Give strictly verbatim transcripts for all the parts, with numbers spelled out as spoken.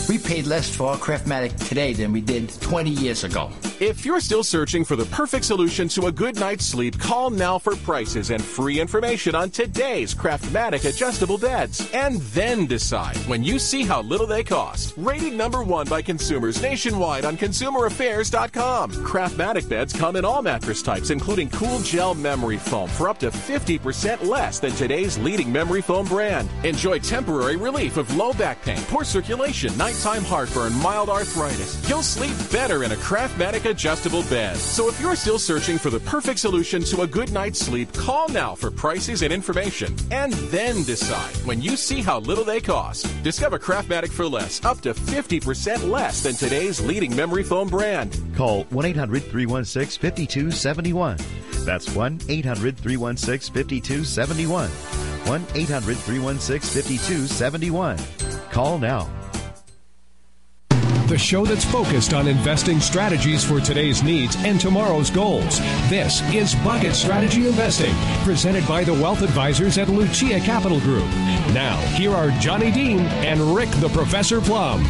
We paid less for our Craftmatic today than we did twenty years ago. If you're still searching for the perfect solution to a good night's sleep, call now for prices and free information on today's Craftmatic adjustable beds. And then decide when you see how little they cost. Rated number one by consumers nationwide on consumer affairs dot com. Craftmatic beds come in all mattress types, including cool gel memory foam for up to fifty percent less than today's leading memory foam brand. Enjoy temporary relief of low back pain, poor circulation, nighttime heartburn, mild arthritis. You'll sleep better in a Craftmatic adjustable bed. So if you're still searching for the perfect solution to a good night's sleep, call now for prices and information. And then decide when you see how little they cost. Discover Craftmatic for less, up to fifty percent less than today's leading memory foam brand. Call one eight hundred three one six five two seven one. That's one eight hundred three one six five two seven one. one eight hundred three one six five two seven one. Call now. The show that's focused on investing strategies for today's needs and tomorrow's goals. This is Bucket Strategy Investing, presented by the wealth advisors at Lucia Capital Group. Now, here are Johnny Dean and Rick the Professor Plum.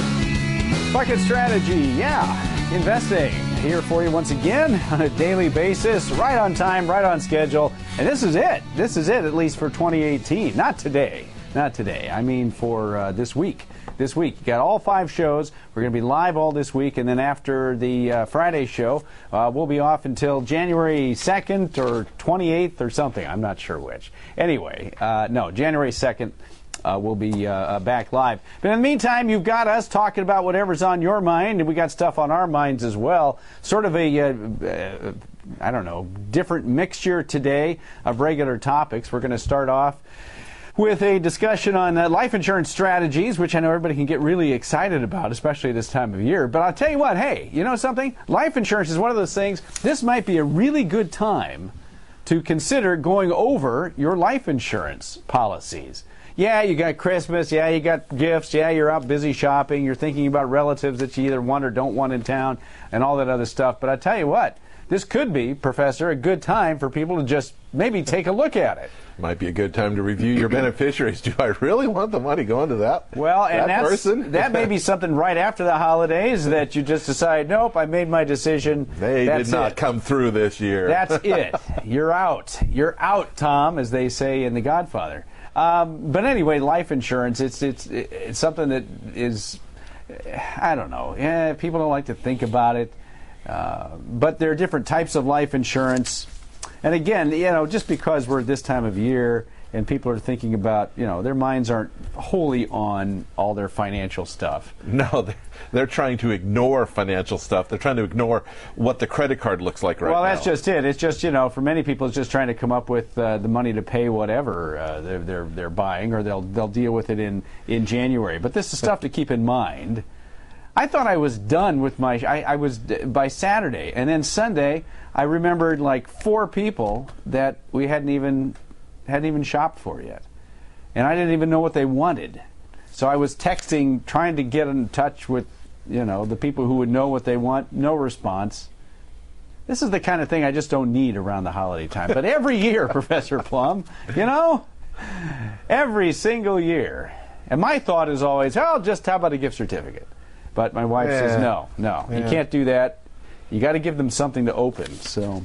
Bucket Strategy, yeah, investing. Here for you once again on a daily basis, right on time, right on schedule. And this is it. This is it, at least for twenty eighteen. Not today. Not today. I mean for uh, this week. This week. You got all five shows. We're going to be live all this week, and then after the uh, Friday show, uh, we'll be off until January second or twenty-eighth or something. I'm not sure which. Anyway, uh, no, January second. Uh, we'll be uh, back live. But in the meantime, you've got us talking about whatever's on your mind, and we got stuff on our minds as well. Sort of a, uh, uh, I don't know, different mixture today of regular topics. We're going to start off with a discussion on uh, life insurance strategies, which I know everybody can get really excited about, especially this time of year. But I'll tell you what, hey, you know something? Life insurance is one of those things. This might be a really good time to consider going over your life insurance policies. Yeah, you got Christmas. Yeah, you got gifts. Yeah, you're out busy shopping. You're thinking about relatives that you either want or don't want in town and all that other stuff. But I tell you what, this could be, Professor, a good time for people to just maybe take a look at it. Might be a good time to review your beneficiaries. Do I really want the money going to that, well, and that that's, person? That may be something right after the holidays that you just decide, nope, I made my decision. They that's did not it. come through this year. That's it. You're out. You're out, Tom, as they say in The Godfather. Um, but anyway, life insurance, it's, it's, it's something that is, I don't know, yeah, people don't like to think about it. Uh, but there are different types of life insurance. And again, you know, just because we're at this time of year and people are thinking about, you know, their minds aren't wholly on all their financial stuff. No, they're, they're trying to ignore financial stuff. They're trying to ignore what the credit card looks like right now. Well, that's just it. It's just, you know, for many people, it's just trying to come up with uh, the money to pay whatever uh, they're, they're they're buying, or they'll they'll deal with it in, in January. But this is stuff to keep in mind. I thought I was done with my, I, I was, by Saturday, and then Sunday, I remembered like four people that we hadn't even, hadn't even shopped for yet. And I didn't even know what they wanted. So I was texting, trying to get in touch with, you know, the people who would know what they want. No response. This is the kind of thing I just don't need around the holiday time. But every year, Professor Plum, you know, every single year. And my thought is always, oh, just how about a gift certificate? But my wife yeah. says, no, no, yeah. you can't do that. You got to give them something to open. So,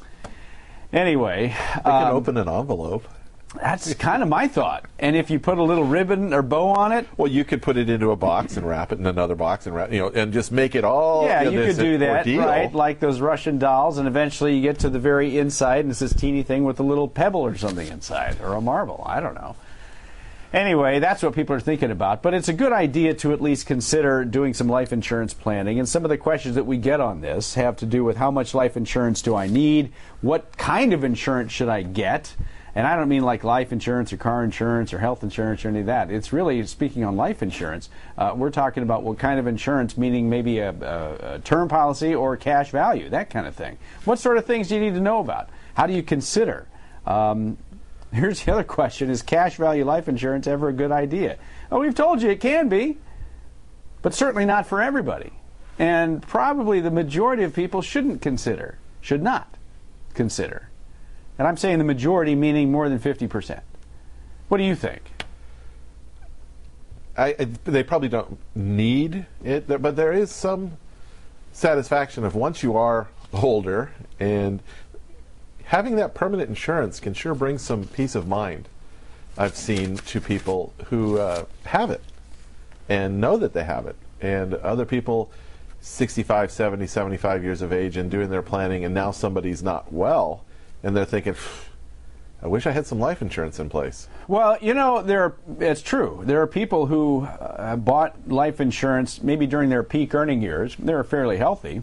anyway. They can um, open an envelope. That's kind of my thought. And if you put a little ribbon or bow on it. Well, you could put it into a box and wrap it in another box and wrap, you know, and just make it all. Yeah, you, know, you could do that, ordeal. right? Like those Russian dolls, and eventually you get to the very inside, and it's this teeny thing with a little pebble or something inside, or a marble. I don't know. Anyway, that's what people are thinking about. But it's a good idea to at least consider doing some life insurance planning. And some of the questions that we get on this have to do with how much life insurance do I need? What kind of insurance should I get? And I don't mean like life insurance or car insurance or health insurance or any of that. It's really, speaking on life insurance, uh, we're talking about what kind of insurance, meaning maybe a, a, a term policy or cash value, that kind of thing. What sort of things do you need to know about? How do you consider? Um, Here's the other question. Is cash value life insurance ever a good idea? Well, we've told you it can be, but certainly not for everybody. And probably the majority of people shouldn't consider, should not consider. And I'm saying the majority, meaning more than fifty percent. What do you think? I, I, they probably don't need it, but there is some satisfaction of once you are older, and having that permanent insurance can sure bring some peace of mind. I've seen to people who uh, have it and know that they have it, and other people sixty-five, seventy, seventy-five years of age and doing their planning, and now somebody's not well, and they're thinking, I wish I had some life insurance in place. Well, you know, there are, it's true. There are people who uh, bought life insurance maybe during their peak earning years. They're fairly healthy.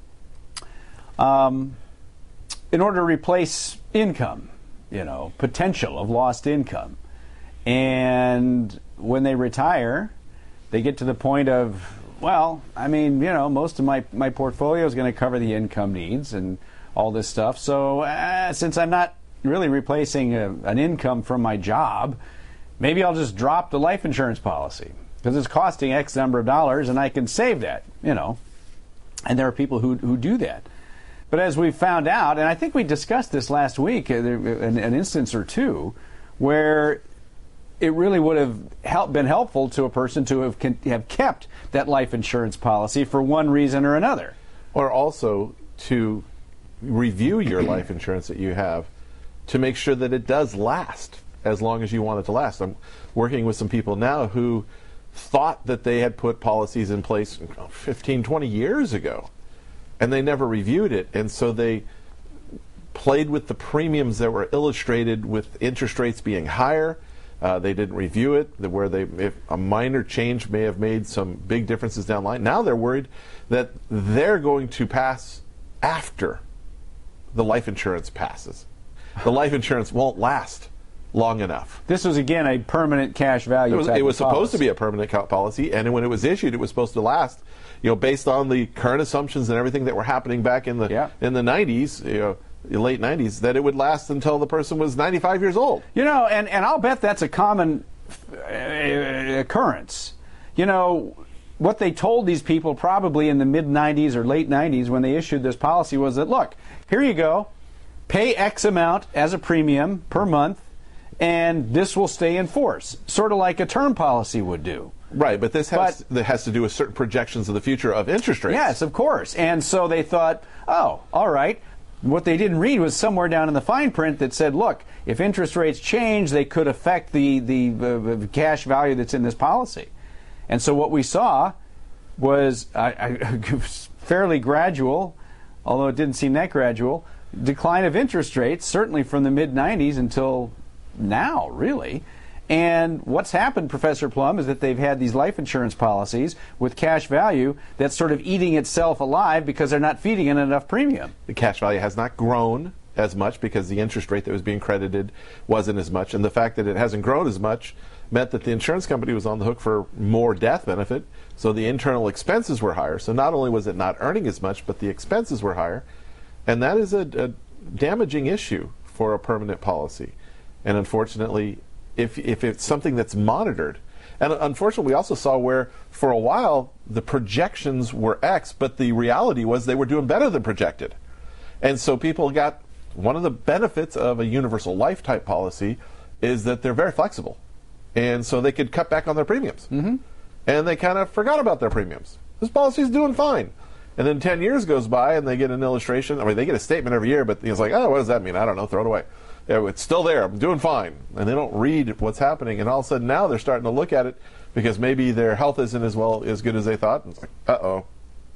Um, in order to replace income, you know, potential of lost income. And when they retire, they get to the point of, well, I mean, you know, most of my, my portfolio is going to cover the income needs and all this stuff. So uh, since I'm not really replacing a, an income from my job, maybe I'll just drop the life insurance policy because it's costing X number of dollars and I can save that, you know. And there are people who, who do that. But as we found out, and I think we discussed this last week, uh, an, an instance or two, where it really would have help, been helpful to a person to have, con- have kept that life insurance policy for one reason or another. Or also to review your life insurance that you have to make sure that it does last as long as you want it to last. I'm working with some people now who thought that they had put policies in place fifteen, twenty years ago, and they never reviewed it, and so they played with the premiums that were illustrated with interest rates being higher. Uh, they didn't review it, where they, if a minor change may have made some big differences down the line. Now they're worried that they're going to pass after the life insurance passes. The life insurance won't last long enough. This was, again, a permanent cash value. It was, type it was of supposed policy. to be a permanent policy, and when it was issued, it was supposed to last, you know, based on the current assumptions and everything that were happening back in the yeah. in the nineties, you know, the late nineties, that it would last until the person was ninety-five years old. You know, and, and I'll bet that's a common uh, occurrence. You know, what they told these people probably in the mid nineties or late nineties when they issued this policy was that, look, here you go, pay X amount as a premium per month, and this will stay in force, sort of like a term policy would do. Right, but this has, But- that has to do with certain projections of the future of interest rates. Yes, of course. And so they thought, oh, all right. What they didn't read was somewhere down in the fine print that said, look, if interest rates change, they could affect the, the, the cash value that's in this policy. And so what we saw was a, a fairly gradual, although it didn't seem that gradual, decline of interest rates, certainly from the mid nineties until now, really. And what's happened, Professor Plum, is that they've had these life insurance policies with cash value that's sort of eating itself alive because they're not feeding it enough premium. The cash value has not grown as much because the interest rate that was being credited wasn't as much. And the fact that it hasn't grown as much meant that the insurance company was on the hook for more death benefit. So the internal expenses were higher. So not only was it not earning as much, but the expenses were higher. And that is a, a damaging issue for a permanent policy. And unfortunately, if if it's something that's monitored, and unfortunately we also saw where for a while the projections were X, but the reality was they were doing better than projected. And so people got, one of the benefits of a universal life type policy is that they're very flexible. And so they could cut back on their premiums. Mm-hmm. And they kind of forgot about their premiums. This policy's doing fine. And then ten years goes by and they get an illustration. I mean, they get a statement every year, but it's like, oh, what does that mean? I don't know, throw it away. Yeah, it's still there. I'm doing fine. And they don't read what's happening. And all of a sudden now they're starting to look at it because maybe their health isn't as well as good as they thought. And it's like, uh-oh,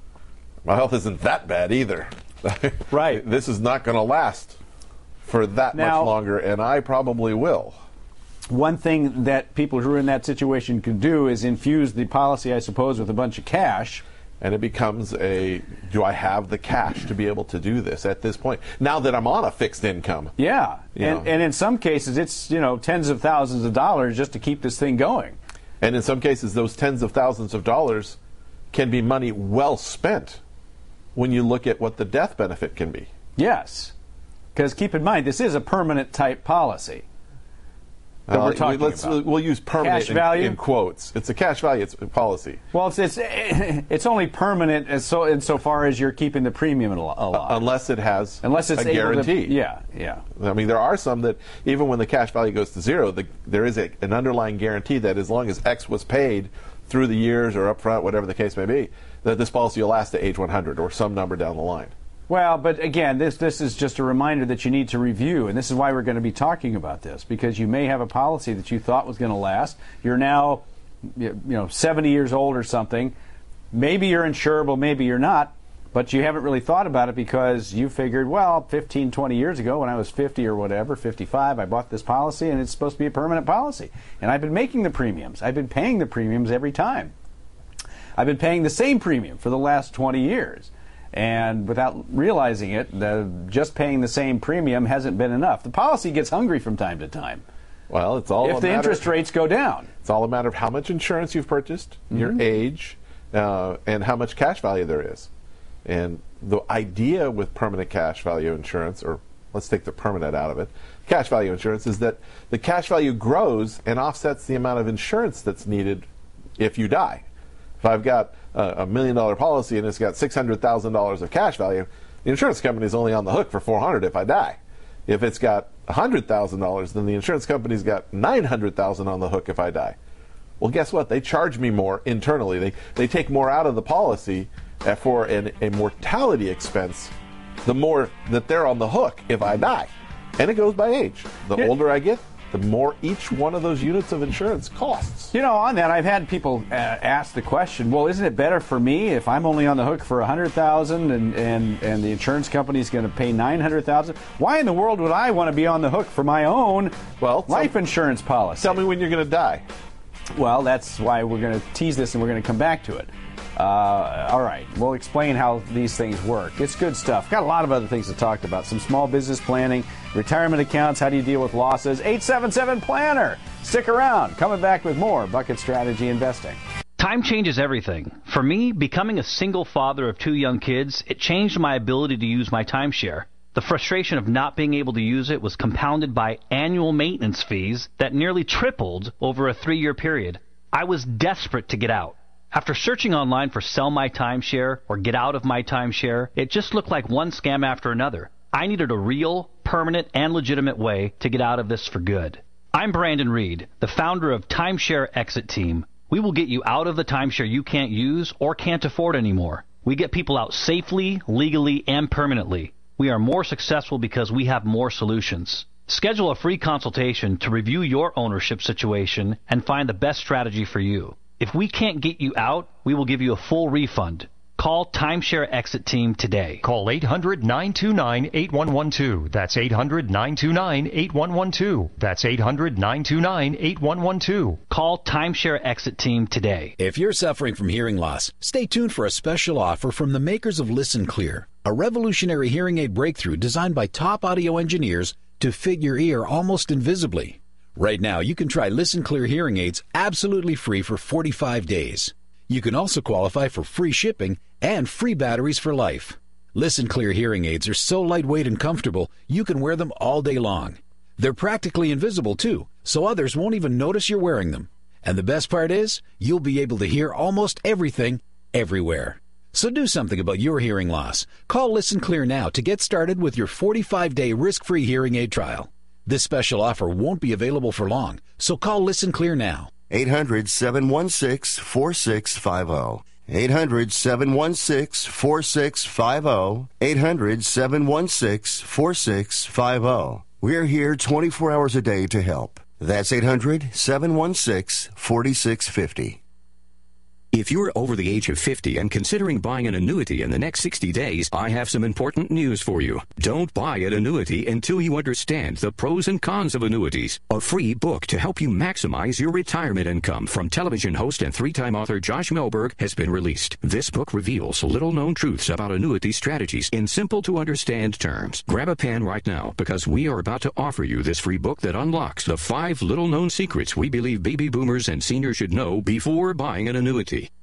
my health isn't that bad either. Right. This is not going to last for that Now, much longer, and I probably will. One thing that people who are in that situation can do is infuse the policy, I suppose, with a bunch of cash. And it becomes a, do I have the cash to be able to do this at this point? Now that I'm on a fixed income. Yeah, You and, know. and in some cases it's, you know, tens of thousands of dollars just to keep this thing going. And in some cases, those tens of thousands of dollars can be money well spent when you look at what the death benefit can be. Yes, because keep in mind, this is a permanent type policy. that uh, we're talking let's, about? We'll use permanent Cash in, value? in quotes. It's a cash value. It's a policy. Well, it's it's, it's only permanent as so insofar as you're keeping the premium alive. Uh, unless it has unless it's a guarantee. To, yeah, yeah. I mean, there are some that even when the cash value goes to zero, the, there is a, an underlying guarantee that as long as X was paid through the years or upfront, whatever the case may be, that this policy will last to age one hundred or some number down the line. Well, but again, this this is just a reminder that you need to review, and this is why we're going to be talking about this, because you may have a policy that you thought was going to last. You're now, you know, seventy years old or something. Maybe you're insurable, maybe you're not, but you haven't really thought about it because you figured, well, fifteen, twenty years ago when I was fifty or whatever, fifty-five, I bought this policy, and it's supposed to be a permanent policy. And I've been making the premiums. I've been paying the premiums every time. I've been paying the same premium for the last twenty years. And without realizing it, the, just paying the same premium hasn't been enough. The policy gets hungry from time to time. Well, it's all if a the matter, interest rates go down. It's all a matter of how much insurance you've purchased, mm-hmm. your age, uh, and how much cash value there is. And the idea with permanent cash value insurance, or let's take the permanent out of it, cash value insurance, is that the cash value grows and offsets the amount of insurance that's needed if you die. If I've got a million dollar policy and it's got six hundred thousand dollars of cash value, the insurance company is only on the hook for four hundred dollars if I die. If it's got one hundred thousand dollars, then the insurance company's got nine hundred thousand dollars on the hook if I die. Well, guess what? They charge me more internally. They, they take more out of the policy for an, a mortality expense the more that they're on the hook if I die. And it goes by age. The yeah. older I get, the more each one of those units of insurance costs. You know, on that, I've had people uh, ask the question, well, isn't it better for me if I'm only on the hook for one hundred thousand dollars and, and, and the insurance company is going to pay nine hundred thousand dollars? Why in the world would I want to be on the hook for my own well, life tell, insurance policy? Tell me when you're going to die. Well, that's why we're going to tease this and we're going to come back to it. Uh, all right, we'll explain how these things work. It's good stuff. Got a lot of other things to talk about. Some small business planning, retirement accounts, how do you deal with losses? eight seven seven planner. Stick around. Coming back with more Bucket Strategy Investing. Time changes everything. For me, becoming a single father of two young kids, it changed my ability to use my timeshare. The frustration of not being able to use it was compounded by annual maintenance fees that nearly tripled over a three-year period. I was desperate to get out. After searching online for sell my timeshare or get out of my timeshare, it just looked like one scam after another. I needed a real, permanent, and legitimate way to get out of this for good. I'm Brandon Reed, the founder of Timeshare Exit Team. We will get you out of the timeshare you can't use or can't afford anymore. We get people out safely, legally, and permanently. We are more successful because we have more solutions. Schedule a free consultation to review your ownership situation and find the best strategy for you. If we can't get you out, we will give you a full refund. Call Timeshare Exit Team today. Call eight hundred nine two nine eight one one two. That's eight hundred nine two nine eight one one two. That's eight hundred nine two nine eight one one two. Call Timeshare Exit Team today. If you're suffering from hearing loss, stay tuned for a special offer from the makers of Listen Clear, a revolutionary hearing aid breakthrough designed by top audio engineers to fit your ear almost invisibly. Right now, you can try Listen Clear hearing aids absolutely free for forty-five days. You can also qualify for free shipping and free batteries for life. Listen Clear hearing aids are so lightweight and comfortable, you can wear them all day long. They're practically invisible, too, so others won't even notice you're wearing them. And the best part is, you'll be able to hear almost everything, everywhere. So do something about your hearing loss. Call Listen Clear now to get started with your forty-five day risk-free hearing aid trial. This special offer won't be available for long, so call Listen Clear now. eight hundred seven one six four six five zero. eight hundred seven one six four six five zero. eight hundred seven one six four six five zero. We're here twenty-four hours a day to help. That's eight hundred seven one six four six five zero. If you're over the age of fifty and considering buying an annuity in the next sixty days, I have some important news for you. Don't buy an annuity until you understand the pros and cons of annuities. A free book to help you maximize your retirement income from television host and three-time author Josh Melberg has been released. This book reveals little-known truths about annuity strategies in simple-to-understand terms. Grab a pen right now because we are about to offer you this free book that unlocks the five little-known secrets we believe baby boomers and seniors should know before buying an annuity.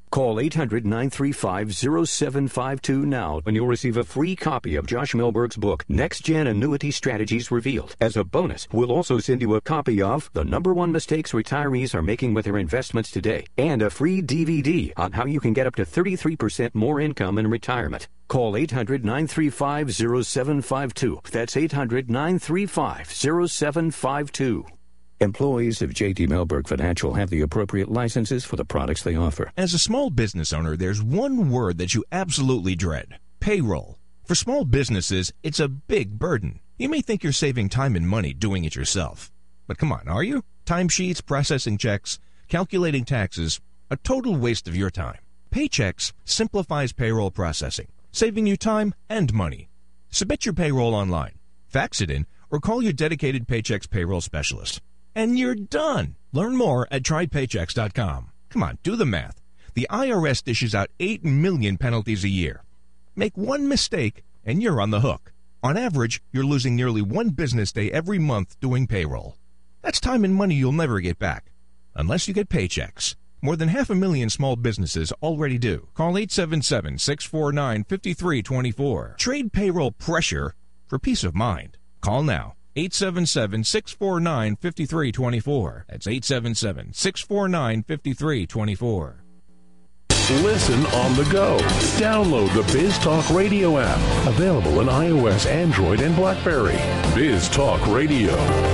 Call eight hundred, nine three five, zero seven five two now and you'll receive a free copy of Josh Milberg's book, Next Gen Annuity Strategies Revealed. As a bonus, we'll also send you a copy of The Number One Mistakes Retirees Are Making with Their Investments Today and a free D V D on how you can get up to thirty-three percent more income in retirement. Call eight hundred, nine three five, zero seven five two. That's eight hundred, nine three five, zero seven five two. Employees of J T Milberg Financial have the appropriate licenses for the products they offer. As a small business owner, there's one word that you absolutely dread: payroll. For small businesses, it's a big burden. You may think you're saving time and money doing it yourself. But come on, are you? Timesheets, processing checks, calculating taxes, a total waste of your time. Paychex simplifies payroll processing, saving you time and money. Submit your payroll online, fax it in, or call your dedicated Paychex payroll specialist. And you're done. Learn more at try paychex dot com. Come on, do the math. The I R S dishes out eight million penalties a year. Make one mistake, and you're on the hook. On average, you're losing nearly one business day every month doing payroll. That's time and money you'll never get back, unless you get Paychex. More than half a million small businesses already do. Call eight seven seven, six four nine, five three two four. Trade payroll pressure for peace of mind. Call now. eight seven seven, six four nine, five three two four. That's eight seven seven, six four nine, five three two four. Listen on the go. Download the Biz Talk Radio app. Available on iOS, Android, and BlackBerry. Biz Talk Radio.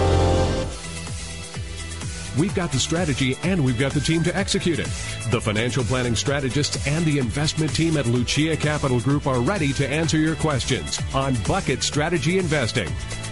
We've got the strategy and we've got the team to execute it. The financial planning strategists and the investment team at Lucia Capital Group are ready to answer your questions on Bucket Strategy Investing.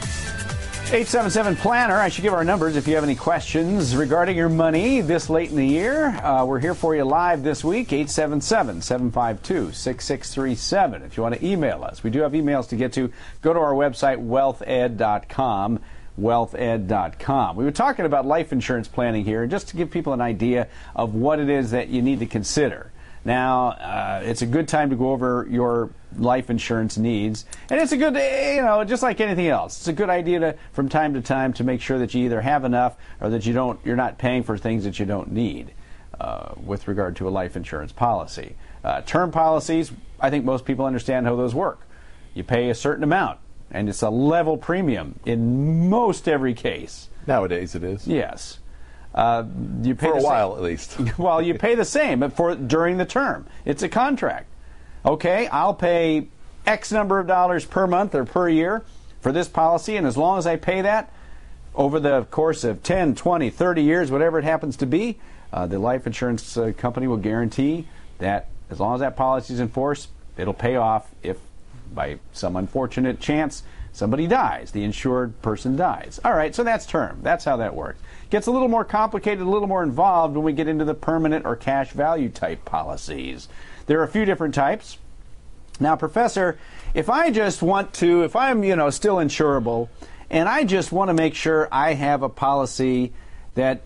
eight seven seven Planner. I should give our numbers if you have any questions regarding your money this late in the year. Uh, we're here for you live this week, eight seven seven, seven five two, six six three seven. If you want to email us, we do have emails to get to. Go to our website, wealth ed dot com, wealth ed dot com. We were talking about life insurance planning here, just to give people an idea of what it is that you need to consider. Now, uh, it's a good time to go over your life insurance needs, and it's a good, you know, just like anything else, it's a good idea to, from time to time, to make sure that you either have enough or that you don't, you're not paying for things that you don't need uh, with regard to a life insurance policy. Uh, term policies, I think most people understand how those work. You pay a certain amount, and it's a level premium in most every case. Nowadays, it is. Yes. Uh, you pay for a the while, same. at least. Well, you pay the same for during the term. It's a contract. Okay, I'll pay X number of dollars per month or per year for this policy, and as long as I pay that over the course of ten, twenty, thirty years, whatever it happens to be, uh, the life insurance uh, company will guarantee that as long as that policy is in force, it'll pay off if by some unfortunate chance somebody dies, the insured person dies. All right, so that's term. That's how that works. Gets a little more complicated, a little more involved when we get into the permanent or cash value type policies. There are a few different types. Now, Professor, if I just want to, if I'm, you know, still insurable, and I just want to make sure I have a policy that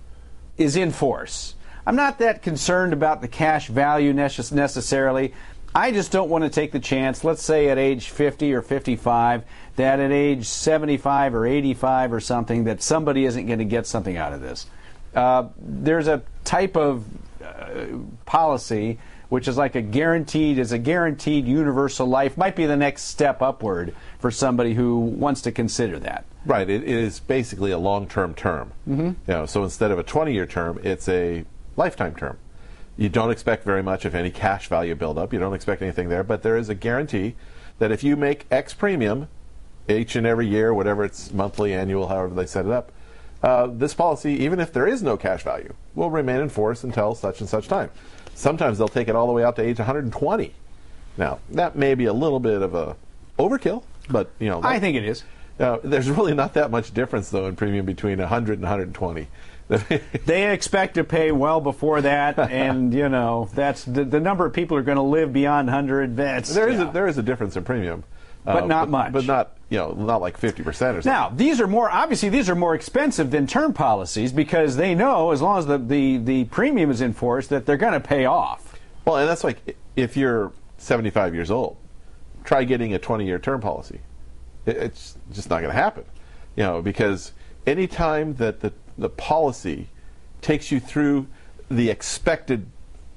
is in force, I'm not that concerned about the cash value necessarily. I just don't want to take the chance, let's say at age fifty or fifty-five, that at age seventy-five or eighty-five or something, that somebody isn't going to get something out of this. Uh, there's a type of uh, policy which is like a guaranteed, is a guaranteed universal life, might be the next step upward for somebody who wants to consider that. Right. It, it is basically a long-term term. Mm-hmm. You know, so instead of a twenty-year term, it's a lifetime term. You don't expect very much of any cash value buildup. You don't expect anything there, but there is a guarantee that if you make X premium each and every year, whatever it's monthly, annual, however they set it up, uh, this policy, even if there is no cash value, will remain in force until such and such time. Sometimes they'll take it all the way out to age one hundred twenty. Now, that may be a little bit of a overkill, but, you know. That, I think it is. Uh, there's really not that much difference, though, in premium between one hundred and one hundred twenty. They expect to pay well before that, and you know that's the, the number of people who are going to live beyond one hundred. That's, there is yeah. a, there is a difference in premium, but uh, not but, much. But not you know not like fifty percent or something. Now these are more obviously these are more expensive than term policies because they know as long as the the, the premium is in force that they're going to pay off. Well, and that's like if you're seventy-five years old, try getting a twenty-year term policy. It, it's just not going to happen, you know, because any time that the the policy takes you through the expected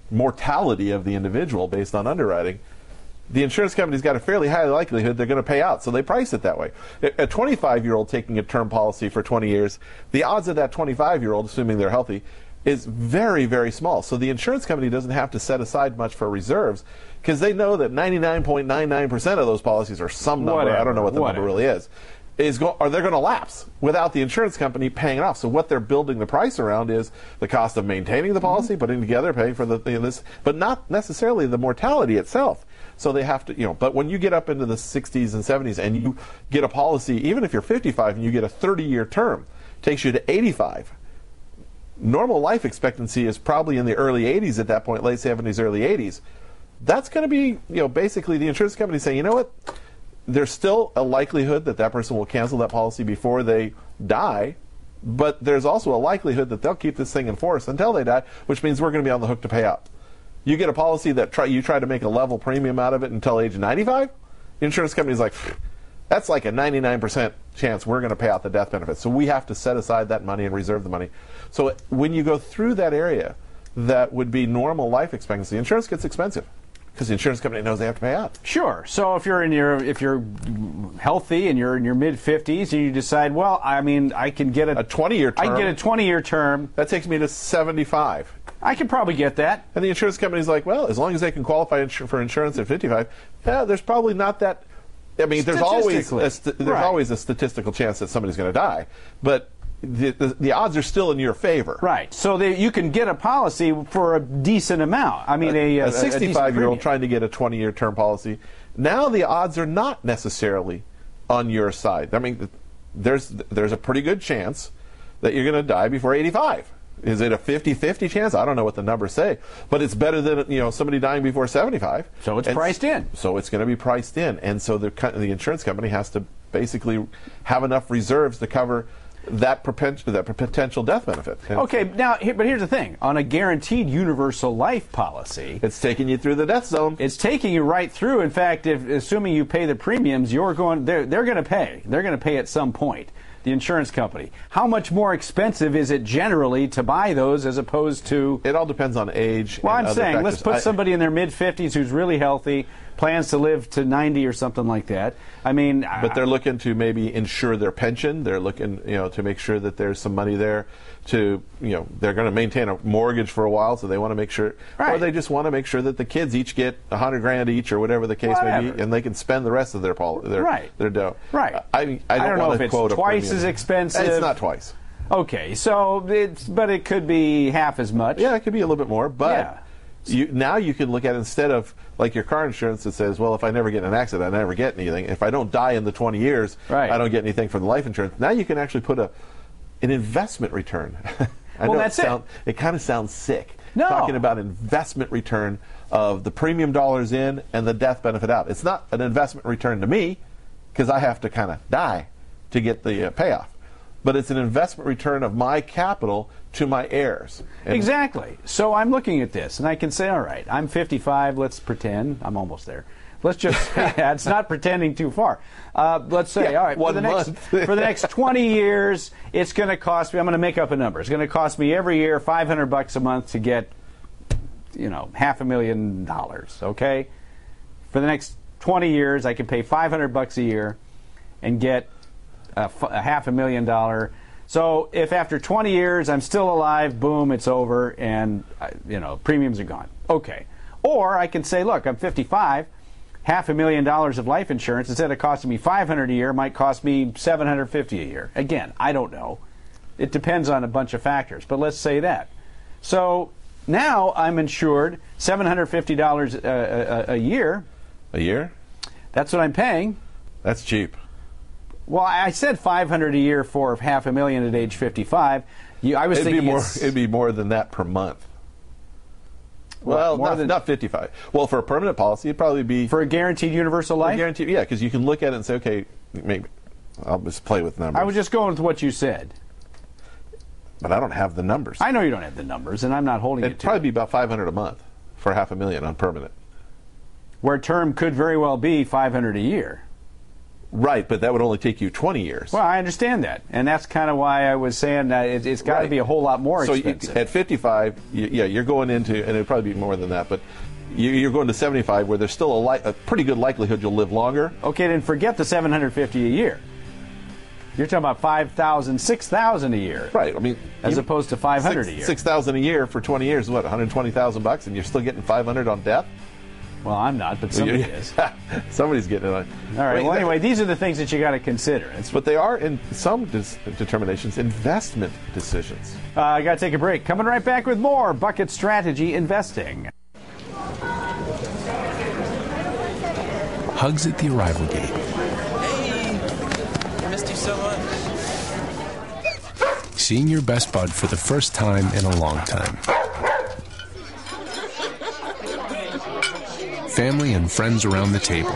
mortality of the individual based on underwriting, the insurance company's got a fairly high likelihood they're going to pay out, so they price it that way. A twenty-five-year-old taking a term policy for twenty years, the odds of that twenty-five-year-old, assuming they're healthy, is very, very small. So the insurance company doesn't have to set aside much for reserves because they know that ninety-nine point nine nine percent of those policies are some number, Whatever, I don't know what the whatever. number really is, is go, or they're going to lapse without the insurance company paying it off. So what they're building the price around is the cost of maintaining the policy, mm-hmm. putting together, paying for the you know, this, but not necessarily the mortality itself. So they have to, you know, but when you get up into the sixties and seventies and you get a policy, even if you're fifty-five and you get a thirty-year term, takes you to eighty-five. Normal life expectancy is probably in the early eighties at that point, late seventies, early eighties. That's going to be, you know, basically the insurance company saying, you know what, there's still a likelihood that that person will cancel that policy before they die, but there's also a likelihood that they'll keep this thing in force until they die, which means we're going to be on the hook to pay out. You get a policy that try, you try to make a level premium out of it until age ninety-five, the insurance company's like, that's like a ninety-nine percent chance we're going to pay out the death benefit. So we have to set aside that money and reserve the money. So when you go through that area, that would be normal life expectancy, insurance gets expensive because the insurance company knows they have to pay out. Sure. So if you're in your if you're healthy and you're in your mid fifties and you decide, well, I mean, I can get a, a twenty-year term. I can get a twenty-year term. That takes me to seventy-five. I can probably get that. And the insurance company's like, well, as long as they can qualify insur- for insurance at fifty-five, yeah, there's probably not that. I mean, there's always a st- there's right. always a statistical chance that somebody's going to die, but the, the the odds are still in your favor. Right. So they, you can get a policy for a decent amount. I mean, a, a, a sixty-five-year-old trying to get a twenty-year term policy. Now the odds are not necessarily on your side. I mean, there's there's a pretty good chance that you're going to die before eighty-five. Is it a fifty-fifty chance? I don't know what the numbers say, but it's better than, you know, somebody dying before seventy-five. So it's and priced in. So it's going to be priced in, and so the the insurance company has to basically have enough reserves to cover that potential that potential death benefit. And okay, now, but here's the thing: on a guaranteed universal life policy, it's taking you through the death zone. It's taking you right through. In fact, if assuming you pay the premiums, you're going they're they're going to pay. They're going to pay at some point. The insurance company. How much more expensive is it generally to buy those as opposed to? It all depends on age. Well, and I'm other saying, factors. let's put I, somebody in their mid fifties who's really healthy, plans to live to ninety or something like that. I mean, but they're looking to maybe insure their pension. They're looking, you know, to make sure that there's some money there. To, you know, they're going to maintain a mortgage for a while, so they want to make sure, right. or they just want to make sure that the kids each get a hundred grand each, or whatever the case Whatever. may be, and they can spend the rest of their pol- their right. their dough. Right. I, I don't, I don't know want if to quote it's a twice premium. as expensive. It's not twice. Okay, so it's but it could be half as much. Yeah, it could be a little bit more, but. Yeah. You, now you can look at it instead of like your car insurance that says, well, if I never get in an accident, I never get anything. If I don't die in the twenty years, right. I don't get anything from the life insurance. Now you can actually put a an investment return. I well, know that's it. Sound, it. It kind of sounds sick. No. Talking about investment return of the premium dollars in and the death benefit out. It's not an investment return to me because I have to kind of die to get the uh, payoff. But it's an investment return of my capital to my heirs. And exactly. So I'm looking at this, and I can say, all right, I'm fifty-five. Let's pretend. I'm almost there. Let's just say that. It's not pretending too far. Uh, let's say, yeah, all right, one for the, next, month. for the next twenty years, it's going to cost me, I'm going to make up a number. It's going to cost me every year five hundred bucks a month to get, you know, half a million dollars, okay? For the next twenty years, I can pay five hundred bucks a year and get a, f- a half a million dollar. So if after twenty years I'm still alive, boom, it's over, and uh, you know, premiums are gone. Okay. Or I can say, look, I'm fifty-five, half a million dollars of life insurance, instead of costing me five hundred a year, might cost me seven hundred fifty a year. Again, I don't know. It depends on a bunch of factors, but let's say that. So now I'm insured seven hundred fifty dollars a, a, a year. A year? That's what I'm paying. That's cheap. Well, I said five hundred a year for half a million at age fifty-five. You, I was it'd thinking be more. it's, It'd be more than that per month. Well, Well, more not, than, not fifty-five. Well, for a permanent policy, it'd probably be for a guaranteed universal life. Guaranteed, yeah, because you can look at it and say, okay, maybe I'll just play with numbers. I was just going with what you said, but I don't have the numbers. I know you don't have the numbers, and I'm not holding It'd it to probably it. be about five hundred a month for half a million on permanent. Where term could very well be five hundred a year. Right, but that would only take you twenty years. Well, I understand that, and that's kind of why I was saying that it, it's got to Right. be a whole lot more so expensive. You, at fifty-five, you, yeah, you're going into, and it'd probably be more than that, but you, you're going to seventy-five, where there's still a, li- a pretty good likelihood you'll live longer. Okay, then forget the seven hundred fifty dollars a year. You're talking about five thousand dollars, six thousand dollars a year. Right. I mean, as opposed to five hundred dollars six, a year. six thousand dollars a year for twenty years, what, one hundred twenty thousand bucks, and you're still getting five hundred on death? Well, I'm not, but somebody is. Somebody's getting it on. All right. Well, anyway, these are the things that you got to consider. It's, but they are, in some dis- determinations, investment decisions. uh, I got to take a break. Coming right back with more Bucket Strategy Investing. Hugs at the arrival gate. Hey, I missed you so much. Seeing your best bud for the first time in a long time. Family and friends around the table.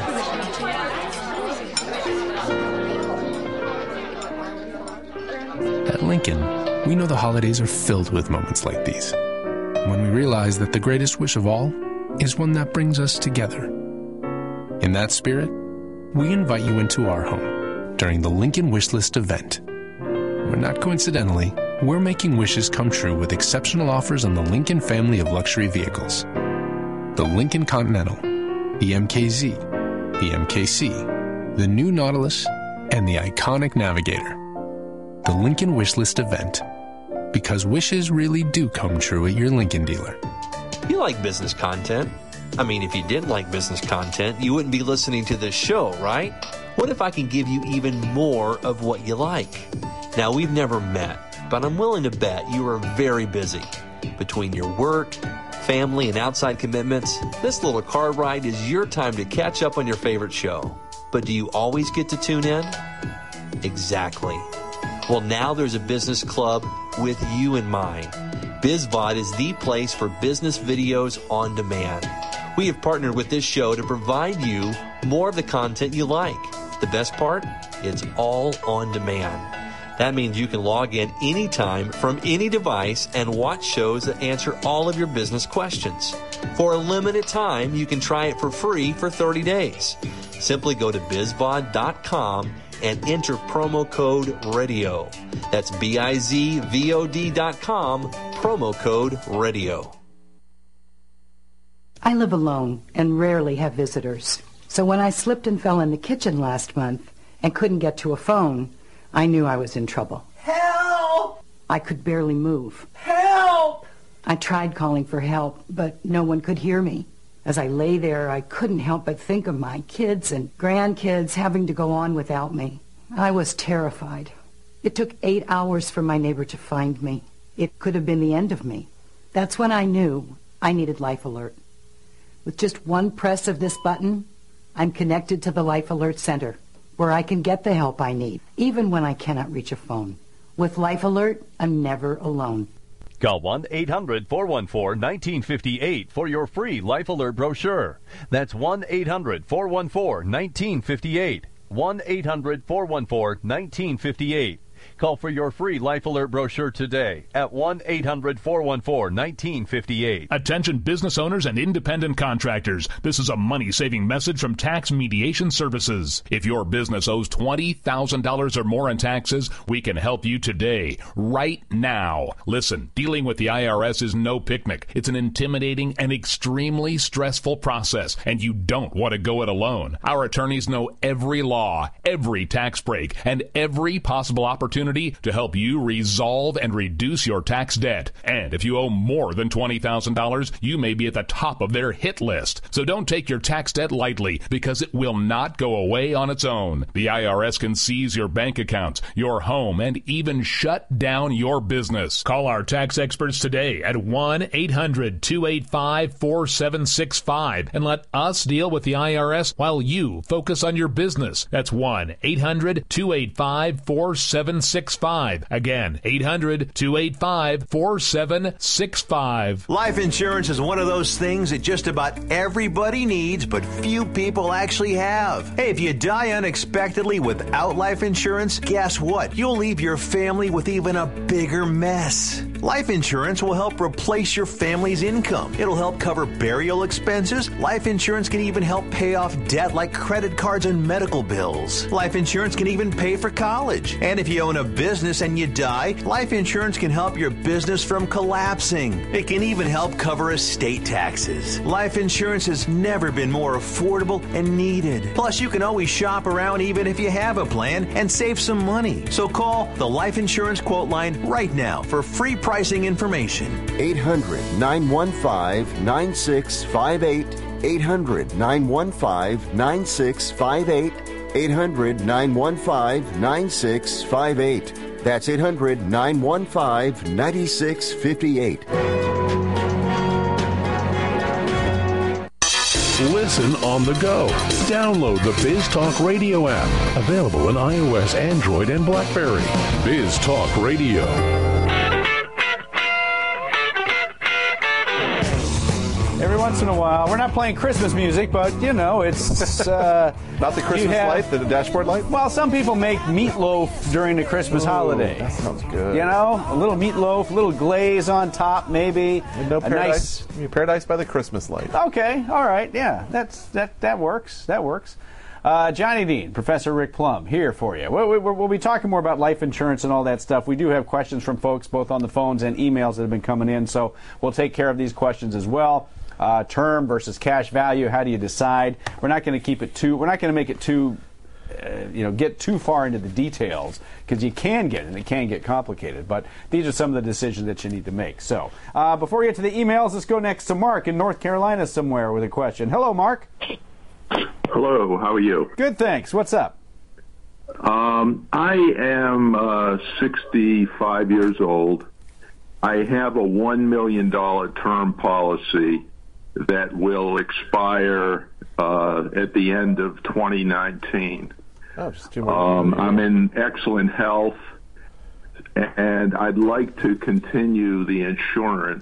At Lincoln, we know the holidays are filled with moments like these, when we realize that the greatest wish of all is one that brings us together. In that spirit, we invite you into our home during the Lincoln Wishlist event. Where not coincidentally, we're making wishes come true with exceptional offers on the Lincoln family of luxury vehicles. The Lincoln Continental, the M K Z, the M K C, the new Nautilus, and the iconic Navigator. The Lincoln Wishlist event. Because wishes really do come true at your Lincoln dealer. You like business content. I mean, if you didn't like business content, you wouldn't be listening to this show, right? What if I can give you even more of what you like? Now, we've never met, but I'm willing to bet you are very busy. Between your work, family, and outside commitments, this little car ride is your time to catch up on your favorite show. But do you always get to tune in? Exactly. Well, now there's a business club with you in mind. BizVod is the place for business videos on demand. We have partnered with this show to provide you more of the content you like. The best part? It's all on demand. That means you can log in anytime from any device and watch shows that answer all of your business questions. For a limited time, you can try it for free for thirty days. Simply go to bizvod dot com and enter promo code RADIO. That's B I Z V O D dot com, promo code RADIO. I live alone and rarely have visitors. So when I slipped and fell in the kitchen last month and couldn't get to a phone, I knew I was in trouble. Help! I could barely move. Help! I tried calling for help, but no one could hear me. As I lay there, I couldn't help but think of my kids and grandkids having to go on without me. I was terrified. It took eight hours for my neighbor to find me. It could have been the end of me. That's when I knew I needed Life Alert. With just one press of this button, I'm connected to the Life Alert Center, where I can get the help I need, even when I cannot reach a phone. With Life Alert, I'm never alone. Call one eight hundred four one four one nine five eight for your free Life Alert brochure. That's one eight hundred four one four one nine five eight. one eight hundred four one four one nine five eight. Call for your free Life Alert brochure today at one eight hundred four one four one nine five eight. Attention business owners and independent contractors. This is a money-saving message from Tax Mediation Services. If your business owes twenty thousand dollars or more in taxes, we can help you today, right now. Listen, dealing with the I R S is no picnic. It's an intimidating and extremely stressful process, and you don't want to go it alone. Our attorneys know every law, every tax break, and every possible opportunity to help you resolve and reduce your tax debt. And if you owe more than twenty thousand dollars, you may be at the top of their hit list. So don't take your tax debt lightly, because it will not go away on its own. The I R S can seize your bank accounts, your home, and even shut down your business. Call our tax experts today at one eight hundred two eight five four seven six five and let us deal with the I R S while you focus on your business. That's one eight hundred two eight five four seven six five. Again, eight hundred two eight five four seven six five. Life insurance is one of those things that just about everybody needs, but few people actually have. Hey, if you die unexpectedly without life insurance, guess what? You'll leave your family with even a bigger mess. Life insurance will help replace your family's income. It'll help cover burial expenses. Life insurance can even help pay off debt like credit cards and medical bills. Life insurance can even pay for college. And if you own a business and you die, life insurance can help your business from collapsing. It can even help cover estate taxes. Life insurance has never been more affordable and needed. Plus, you can always shop around even if you have a plan and save some money. So call the Life Insurance Quote Line right now for free pricing information. eight hundred, nine one five, nine six five eight. eight hundred, nine one five, nine six five eight. eight hundred, nine one five, nine six five eight. That's eight hundred, nine one five, nine six five eight. Listen on the go. Download the Biz Talk Radio app. Available on iOS, Android, and BlackBerry. Biz Talk Radio. Every once in a while, we're not playing Christmas music, but you know, it's uh, not the Christmas have, light, the dashboard light. Well, some people make meatloaf during the Christmas Ooh, holiday. That sounds good. You know, a little meatloaf, a little glaze on top, maybe. And no a paradise. Nice... Paradise by the Christmas light. Okay, all right, yeah, that's that that works. That works. Uh, Johnny Dean, Professor Rick Plum, here for you. We'll, we'll, we'll be talking more about life insurance and all that stuff. We do have questions from folks both on the phones and emails that have been coming in, so we'll take care of these questions as well. Uh, term versus cash value. How do you decide? We're not going to keep it too. We're not going to make it too. Uh, you know, get too far into the details because you can get and it can get complicated. But these are some of the decisions that you need to make. So uh, before we get to the emails, let's go next to Mark in North Carolina somewhere with a question. Hello, Mark. Hello. How are you? Good, thanks. What's up? Um, I am uh, sixty-five years old. I have a one million dollars term policy that will expire uh, at the end of twenty nineteen. Oh, just two more. Um, I'm in excellent health, and I'd like to continue the insurance.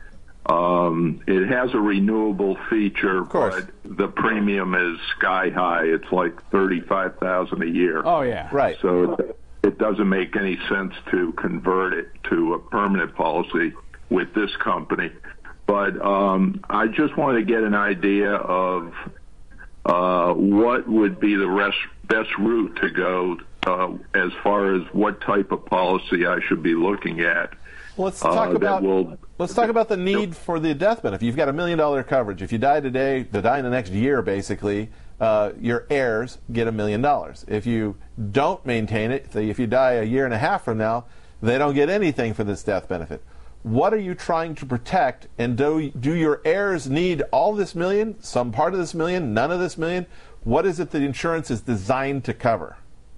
Um, it has a renewable feature, but the premium is sky high. It's like thirty-five thousand dollars a year. Oh, yeah. Right. So it, it doesn't make any sense to convert it to a permanent policy with this company. But um, I just want to get an idea of uh, what would be the rest, best route to go uh, as far as what type of policy I should be looking at. Well, let's talk uh, about will, let's talk about the need for the death benefit. You've got a million dollar coverage. If you die today, to die in the next year, basically, uh, your heirs get a million dollars. If you don't maintain it, say if you die a year and a half from now, they don't get anything for this death benefit. What are you trying to protect, and do do your heirs need all this million, some part of this million, none of this million? What is it that insurance is designed to cover?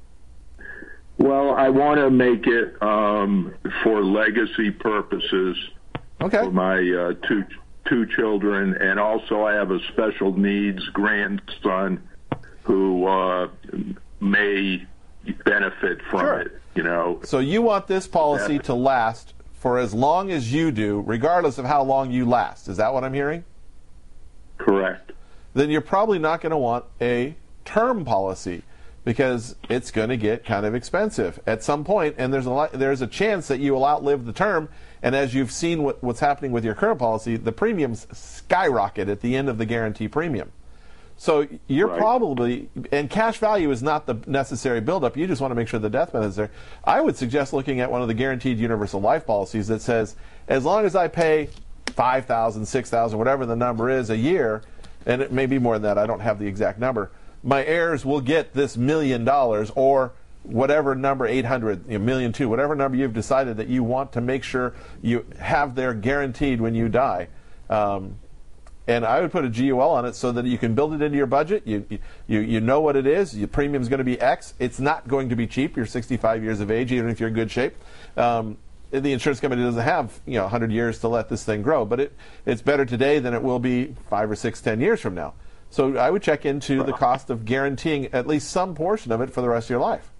Well, I want to make it um, for legacy purposes okay. for my uh, two two children, and also I have a special needs grandson who uh, may benefit from sure. it. You know. So you want this policy to last for as long as you do, regardless of how long you last. Is that what I'm hearing? Correct. Then you're probably not going to want a term policy because it's going to get kind of expensive at some point, and there's a lot, there's a chance that you will outlive the term. And as you've seen what, what's happening with your current policy, the premiums skyrocket at the end of the guarantee premium. So you're right. probably, and cash value is not the necessary buildup. You just want to make sure the death benefit is there. I would suggest looking at one of the guaranteed universal life policies that says, as long as I pay five thousand dollars, six thousand dollars, whatever the number is a year, and it may be more than that, I don't have the exact number, my heirs will get this million dollars or whatever number, eight hundred, you know, million two, whatever number you've decided that you want to make sure you have there guaranteed when you die. Um, And I would put a G U L on it so that you can build it into your budget. You you you know what it is. Your premium is going to be X. It's not going to be cheap. You're sixty-five years of age, even if you're in good shape. Um, the insurance company doesn't have you know one hundred years to let this thing grow, but it it's better today than it will be five or six, ten years from now. So I would check into the cost of guaranteeing at least some portion of it for the rest of your life.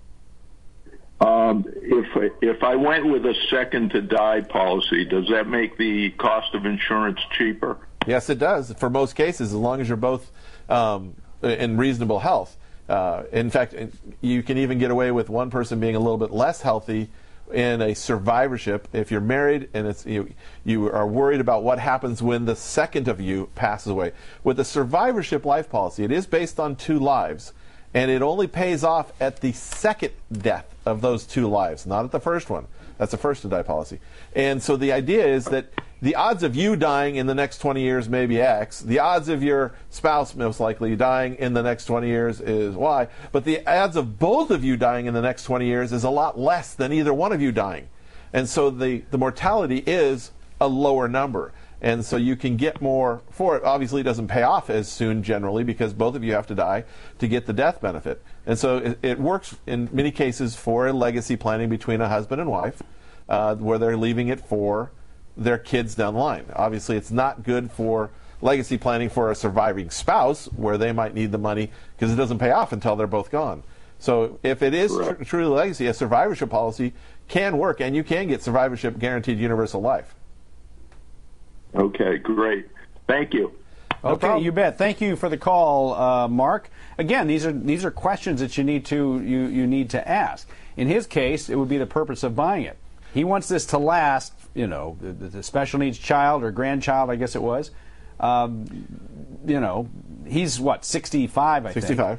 Um, if if I went with a second to die policy, does that make the cost of insurance cheaper? Yes, it does. For most cases, as long as you're both um, in reasonable health. Uh, in fact, you can even get away with one person being a little bit less healthy in a survivorship, if you're married and it's you, you are worried about what happens when the second of you passes away. With a survivorship life policy, it is based on two lives, and it only pays off at the second death of those two lives, not at the first one. That's a first to die policy. And so the idea is that the odds of you dying in the next twenty years may be X. The odds of your spouse most likely dying in the next twenty years is Y. But the odds of both of you dying in the next twenty years is a lot less than either one of you dying. And so the, the mortality is a lower number. And so you can get more for it. Obviously, it doesn't pay off as soon generally because both of you have to die to get the death benefit. And so it, it works in many cases for legacy planning between a husband and wife, uh, where they're leaving it for their kids down the line. Obviously, it's not good for legacy planning for a surviving spouse where they might need the money because it doesn't pay off until they're both gone. So if it is tr- truly legacy, a survivorship policy can work, and you can get survivorship guaranteed universal life. Okay, great. Thank you. No okay, problem. You bet. Thank you for the call, uh, Mark. Again, these are these are questions that you need to you, you need to ask. In his case, it would be the purpose of buying it. He wants this to last, you know, the, the special needs child or grandchild, I guess it was. Um, you know, he's what, sixty-five, I sixty-five. think.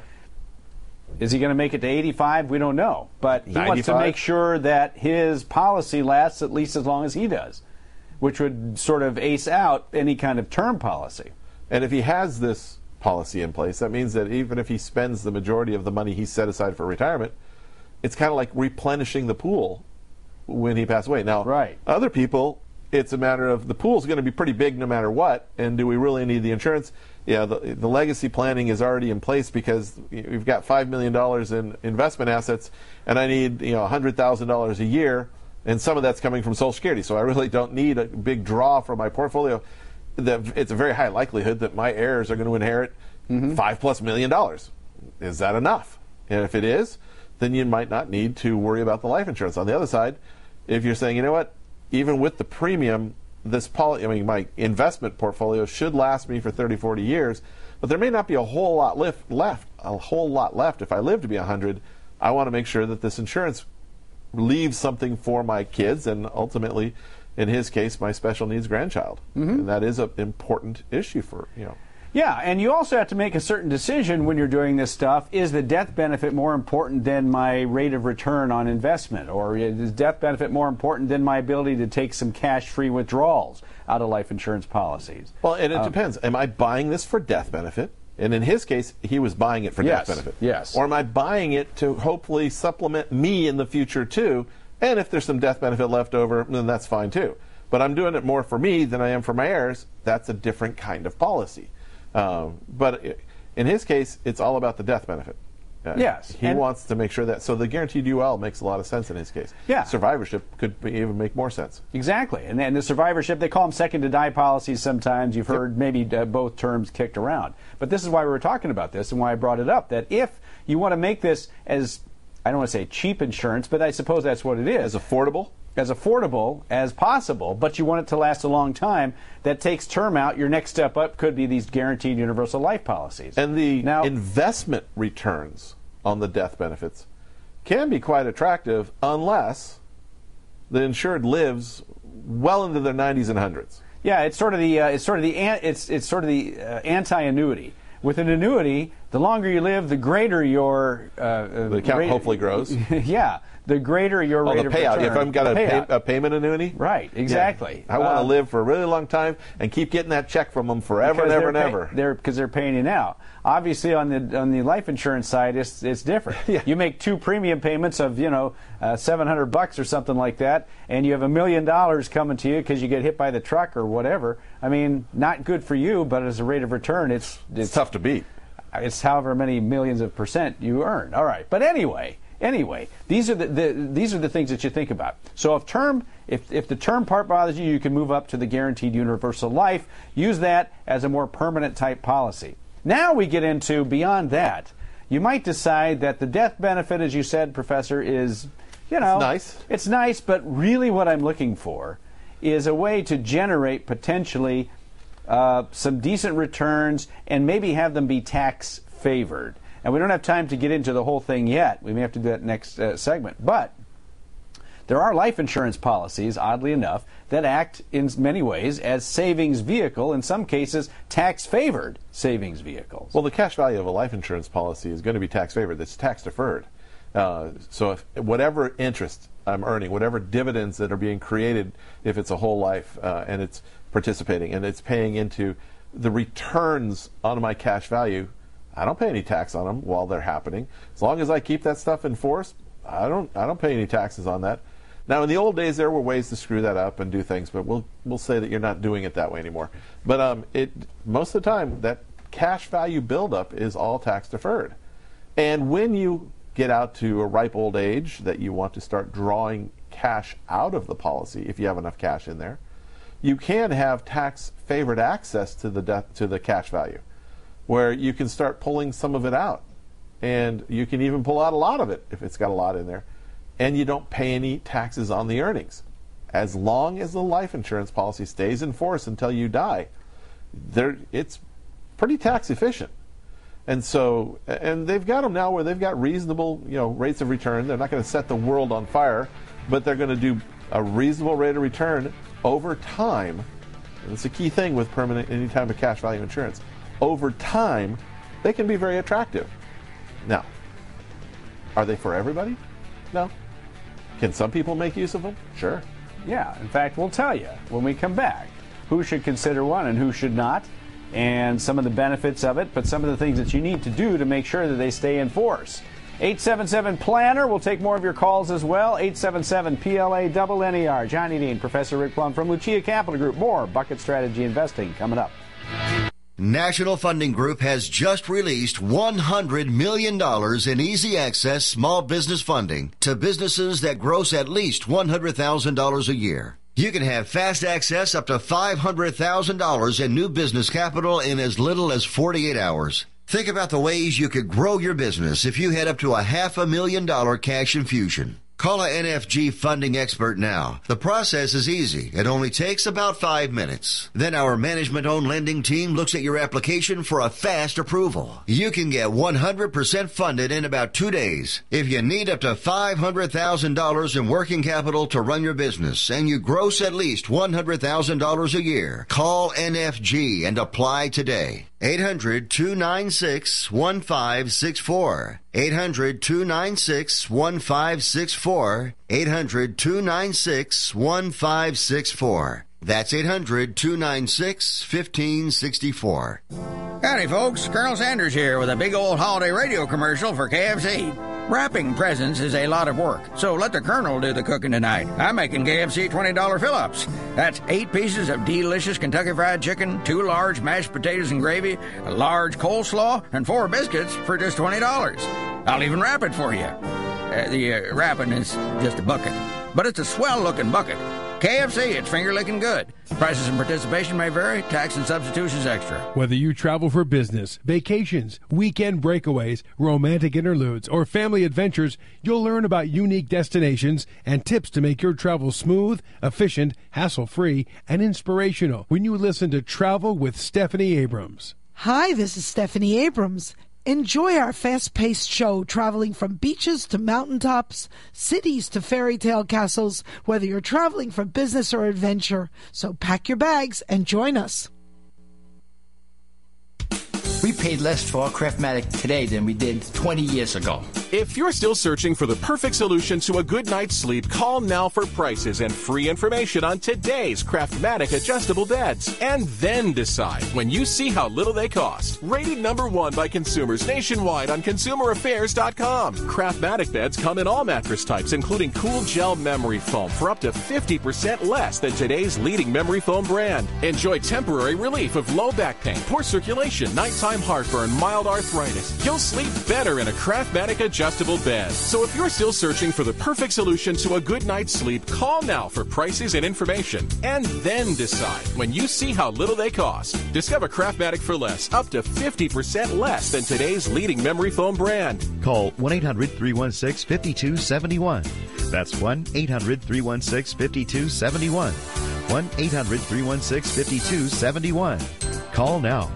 Is he going to make it to eighty-five? We don't know. But he ninety-five. Wants to make sure that his policy lasts at least as long as he does, which would sort of ace out any kind of term policy. And if he has this policy in place, that means that even if he spends the majority of the money he set aside for retirement, it's kind of like replenishing the pool when he passes away. Now, right. Other people, it's a matter of the pool's going to be pretty big no matter what, and do we really need the insurance? Yeah, the, the legacy planning is already in place because we've got five million dollars in investment assets, and I need you know one hundred thousand dollars a year, and some of that's coming from Social Security, so I really don't need a big draw from my portfolio. It's a very high likelihood that my heirs are going to inherit mm-hmm. five plus million dollars. Is that enough? And if it is, then you might not need to worry about the life insurance. On the other side, if you're saying, you know what, even with the premium, this policy, I mean, my investment portfolio should last me for thirty, forty years, but there may not be a whole lot left, left a whole lot left if I live to be one hundred. I want to make sure that this insurance leaves something for my kids and ultimately, in his case, my special needs grandchild. Mm-hmm. And that is an important issue for, you know. Yeah, and you also have to make a certain decision when you're doing this stuff. Is the death benefit more important than my rate of return on investment? Or is death benefit more important than my ability to take some cash-free withdrawals out of life insurance policies? Well, and it um, depends. Am I buying this for death benefit? And in his case, he was buying it for yes, death benefit. Yes. Or am I buying it to hopefully supplement me in the future, too? And if there's some death benefit left over, then that's fine, too. But I'm doing it more for me than I am for my heirs. That's a different kind of policy. Um, but in his case, it's all about the death benefit. Uh, yes. He wants to make sure that. So the guaranteed U L makes a lot of sense in his case. Yeah. Survivorship could be, even make more sense. Exactly. And then the survivorship, they call them second to die policies sometimes. You've heard yep. maybe uh, both terms kicked around. But this is why we were talking about this and why I brought it up, that if you want to make this as, I don't want to say cheap insurance, but I suppose that's what it is. As affordable? As affordable as possible, but you want it to last a long time, that takes term out. Your next step up could be these guaranteed universal life policies. And the now, investment returns on the death benefits can be quite attractive unless the insured lives well into their nineties and hundreds. Yeah, it's sort of the uh, it's sort of the it's it's sort of the uh, anti-annuity. With an annuity, the longer you live, the greater your uh, the account rate, hopefully grows. Yeah, the greater your oh, rate the of payout. return. If I've got a, pay, a payment annuity, right? Exactly. Yeah. I want to uh, live for a really long time and keep getting that check from them forever and ever and pay, ever. They're because they're paying you now. Obviously, on the on the life insurance side, it's it's different. Yeah. You make two premium payments of you know uh, seven hundred bucks or something like that, and you have a million dollars coming to you because you get hit by the truck or whatever. I mean, not good for you, but as a rate of return, it's it's, it's tough to beat. It's however many millions of percent you earn. All right, but anyway, anyway, these are the, the these are the things that you think about. So if term, if if the term part bothers you, you can move up to the guaranteed universal life. Use that as a more permanent type policy. Now we get into beyond that. You might decide that the death benefit, as you said, Professor, is you know it's nice. It's nice, but really what I'm looking for is a way to generate potentially Uh, some decent returns and maybe have them be tax favored. And we don't have time to get into the whole thing yet. We may have to do that next uh, segment. But There are life insurance policies, oddly enough, that act in many ways as savings vehicle, in some cases tax-favored savings vehicles. Well, the cash value of a life insurance policy is going to be tax-favored. It's tax-deferred. Uh, so if whatever interest I'm earning, whatever dividends that are being created, if it's a whole life uh, and it's participating and it's paying into the returns on my cash value, I don't pay any tax on them while they're happening. As long as I keep that stuff in force, I don't I don't pay any taxes on that. Now, in the old days, there were ways to screw that up and do things, but we'll we'll say that you're not doing it that way anymore. But um, it most of the time, that cash value buildup is all tax deferred. And when you get out to a ripe old age that you want to start drawing cash out of the policy, if you have enough cash in there, you can have tax favored access to the death, to the cash value, where you can start pulling some of it out, and you can even pull out a lot of it if it's got a lot in there. And you don't pay any taxes on the earnings. As long as the life insurance policy stays in force until you die, there it's pretty tax efficient. And so, and they've got them now where they've got reasonable, you know, rates of return. They're not going to set the world on fire, but they're going to do a reasonable rate of return over time. And it's a key thing with permanent, any type of cash value insurance. Over time, they can be very attractive. Now, are they for everybody? No. Can some people make use of them? Sure. Yeah, in fact, we'll tell you when we come back who should consider one and who should not, and some of the benefits of it, but some of the things that you need to do to make sure that they stay in force. eight seven seven planner. We'll take more of your calls as well. eight seven seven P L A N N E R. Johnny Dean, Professor Rick Plum from Lucia Capital Group. More Bucket Strategy Investing coming up. National Funding Group has just released one hundred million dollars in easy access small business funding to businesses that gross at least one hundred thousand dollars a year. You can have fast access up to five hundred thousand dollars in new business capital in as little as forty-eight hours. Think about the ways you could grow your business if you had up to a half a million dollar cash infusion. Call a N F G funding expert now. The process is easy. It only takes about five minutes. Then our management-owned lending team looks at your application for a fast approval. You can get one hundred percent funded in about two days. If you need up to five hundred thousand dollars in working capital to run your business and you gross at least one hundred thousand dollars a year, call N F G and apply today. eight hundred, two nine six, one five six four. eight hundred, two nine six, one five six four. eight hundred, two nine six, one five six four. That's eight hundred, two nine six, one five six four. Howdy, folks. Colonel Sanders here with a big old holiday radio commercial for K F C. Wrapping presents is a lot of work, so let the Colonel do the cooking tonight. I'm making K F C twenty dollar fill-ups. That's eight pieces of delicious Kentucky Fried Chicken, two large mashed potatoes and gravy, a large coleslaw, and four biscuits for just twenty dollars. I'll even wrap it for you. Uh, the uh, wrapping is just a bucket, but it's a swell-looking bucket. K F C, it's finger-licking good. Prices and participation may vary. Tax and substitutions extra. Whether you travel for business, vacations, weekend breakaways, romantic interludes, or family adventures, you'll learn about unique destinations and tips to make your travel smooth, efficient, hassle-free, and inspirational when you listen to Travel with Stephanie Abrams. Hi, this is Stephanie Abrams. Enjoy our fast-paced show traveling from beaches to mountaintops, cities to fairy tale castles, whether you're traveling for business or adventure. So pack your bags and join us. We paid less for our Craftmatic today than we did twenty years ago. If you're still searching for the perfect solution to a good night's sleep, call now for prices and free information on today's Craftmatic adjustable beds. And then decide when you see how little they cost. Rated number one by consumers nationwide on consumer affairs dot com. Craftmatic beds come in all mattress types, including cool gel memory foam for up to fifty percent less than today's leading memory foam brand. Enjoy temporary relief of low back pain, poor circulation, nighttime heartburn, mild arthritis. You'll sleep better in a Craftmatic adjustable bed. So if you're still searching for the perfect solution to a good night's sleep, call now for prices and information. And then decide when you see how little they cost. Discover Craftmatic for less, up to fifty percent less than today's leading memory foam brand. Call one eight hundred, three one six, five two seven one. That's one eight hundred, three one six, five two seven one. one eight hundred, three one six, five two seven one. Call now.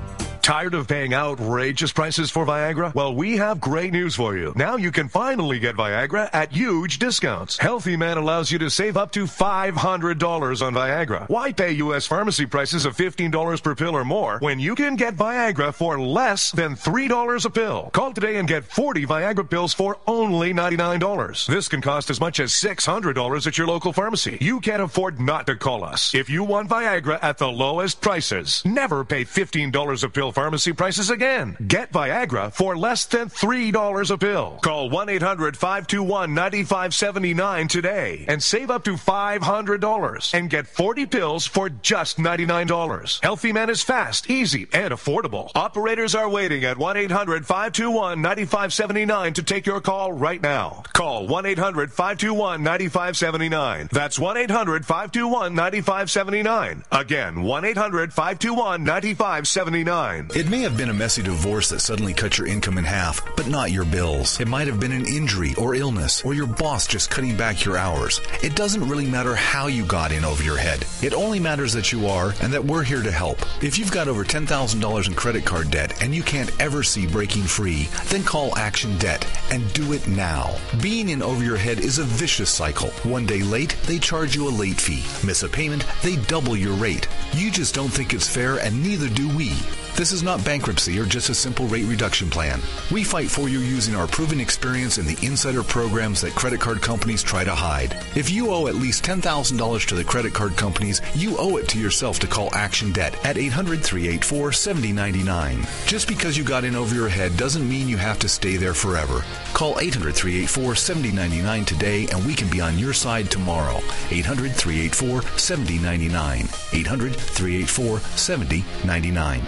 Tired of paying outrageous prices for Viagra? Well, we have great news for you. Now you can finally get Viagra at huge discounts. Healthy Man allows you to save up to five hundred dollars on Viagra. Why pay U S pharmacy prices of fifteen dollars per pill or more when you can get Viagra for less than three dollars a pill? Call today and get forty Viagra pills for only ninety-nine dollars. This can cost as much as six hundred dollars at your local pharmacy. You can't afford not to call us. If you want Viagra at the lowest prices, never pay fifteen dollars a pill pharmacy prices again. Get Viagra for less than three dollars a pill. Call one eight hundred five two one nine five seven nine today and save up to five hundred dollars and get forty pills for just ninety-nine dollars. Healthy Man is fast, easy, and affordable. Operators are waiting at one eight hundred five two one nine five seven nine to take your call right now. Call one eight hundred five two one nine five seven nine. That's one eight hundred five two one nine five seven nine. Again, one eight hundred five two one nine five seven nine. It may have been a messy divorce that suddenly cut your income in half, but not your bills. It might have been an injury or illness, or your boss just cutting back your hours. It doesn't really matter how you got in over your head. It only matters that you are and that we're here to help. If you've got over ten thousand dollars in credit card debt and you can't ever see breaking free, then call Action Debt and do it now. Being in over your head is a vicious cycle. One day late, they charge you a late fee. Miss a payment, they double your rate. You just don't think it's fair, and neither do we. This is not bankruptcy or just a simple rate reduction plan. We fight for you using our proven experience in the insider programs that credit card companies try to hide. If you owe at least ten thousand dollars to the credit card companies, you owe it to yourself to call Action Debt at eight hundred three eight four seven zero nine nine. Just because you got in over your head doesn't mean you have to stay there forever. Call eight hundred three eight four seven zero nine nine today and we can be on your side tomorrow. eight hundred three eight four seven zero nine nine. eight hundred three eight four seven zero nine nine.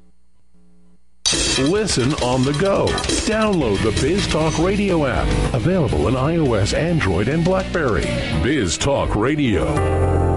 Listen on the go. Download the Biz Talk Radio app. Available on iOS, Android, and BlackBerry. Biz Talk Radio.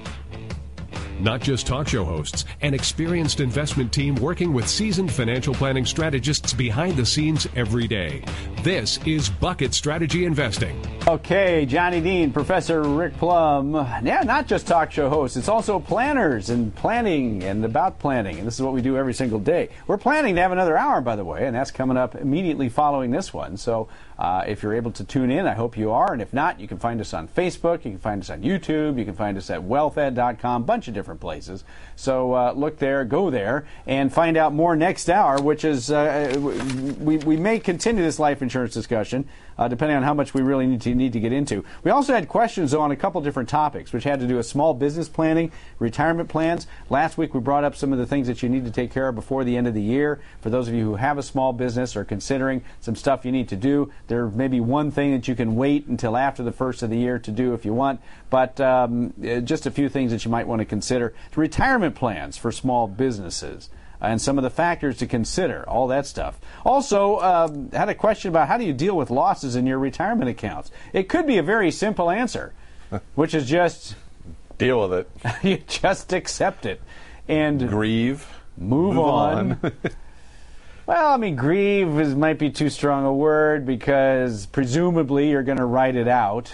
Not just talk show hosts, an experienced investment team working with seasoned financial planning strategists behind the scenes every day. This is Bucket Strategy Investing. Okay, Johnny Dean, Professor Rick Plum. Yeah, not just talk show hosts. It's also planners and planning and about planning. And this is what we do every single day. We're planning to have another hour, by the way, and that's coming up immediately following this one. So uh, if you're able to tune in, I hope you are. And if not, you can find us on Facebook. You can find us on YouTube. You can find us at wealth ed dot com. A bunch of different places. So uh, look there, go there, and find out more next hour, which is, uh, we, we may continue this life insurance discussion, uh, depending on how much we really need to need to get into. We also had questions, though, on a couple different topics, which had to do with small business planning, retirement plans. Last week we brought up some of the things that you need to take care of before the end of the year. For those of you who have a small business or considering some stuff you need to do, there may be one thing that you can wait until after the first of the year to do if you want, but um, just a few things that you might want to consider. Retirement plans for small businesses and some of the factors to consider, all that stuff. Also, um, had a question about how do you deal with losses in your retirement accounts. It could be a very simple answer, which is just deal with it. You just accept it and grieve, move, move on. on. Well, I mean, grieve is might be too strong a word because presumably you're going to write it out,